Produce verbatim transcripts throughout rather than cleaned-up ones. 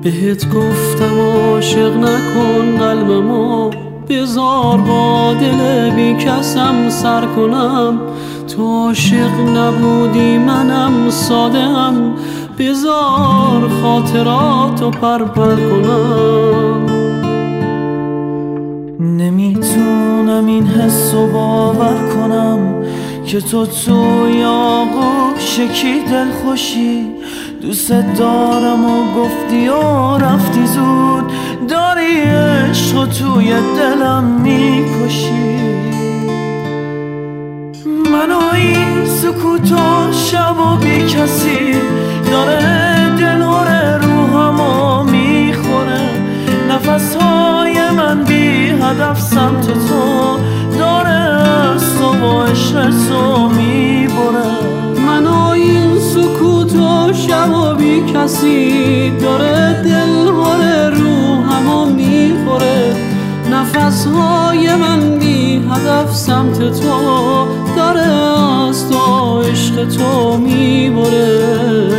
بهت گفتم عاشق نکن قلبمو، بذار با دل بی کسم سر کنم. تو عاشق نبودی منم ساده‌ام، بذار خاطراتو پرپر کنم. نمیتونم این حسو باور کنم که تو توی آغوش کی دل خوشی. دوست دارم و گفتی و رفتی زود، داری عشق توی دلم میکشی. منو این سکوت و شب و بی کسی داره دلهور روحمو میخوره. نفسهای من بی هدف سمت تو داره از تو و عشق تو میبره. منو این سکوت و شب و بی کسی داره دلهور روحمو میخوره. نفسهای من بی هدف سمت تو داره از تو عشق تو میبره.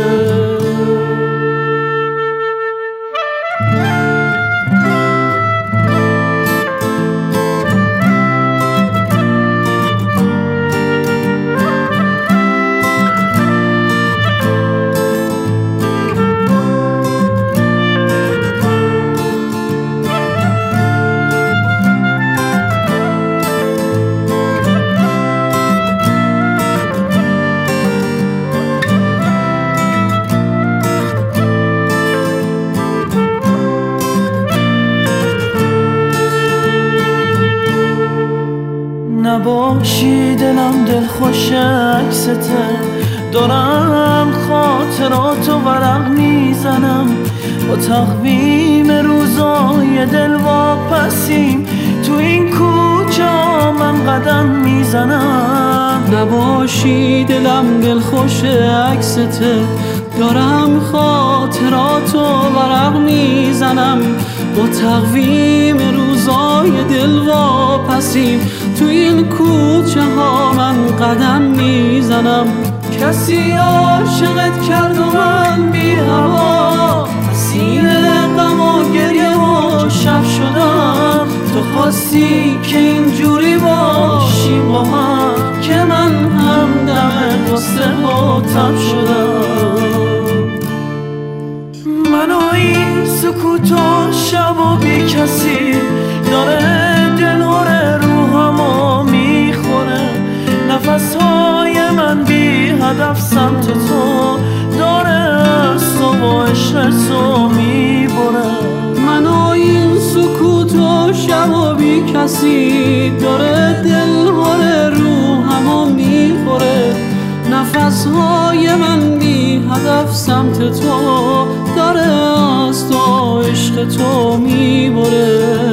نباشی دلم دل خوش عکسته، دارم خاطراتو ورق میزنم. با تقویم روزای دل واپسیم، تو این کوچه من قدم میزنم. نباشی دلم دل خوش عکسته، دارم خاطراتو ورق میزنم. با تقویم روزای دل واپسیم، تو این کوچه ها من قدم میزنم. کسی عاشقت کرد و من بی هوا، اسیر غم و گریه و شب شدم. تو خواستی که اینجوری باشی با هم، که من همدم قصه و تب شدم. منو این سکوت و شب و بی کسی داره دلهور روحمو میخوره. نفسهای من بی هدف سمت تو داره از تو و عشق تو میبره. منو این سکوت و شب و بی کسی داره دلهور روحمو میخوره. نفسهای من بی هدف سمت تو داره از تو عشق تو میبره.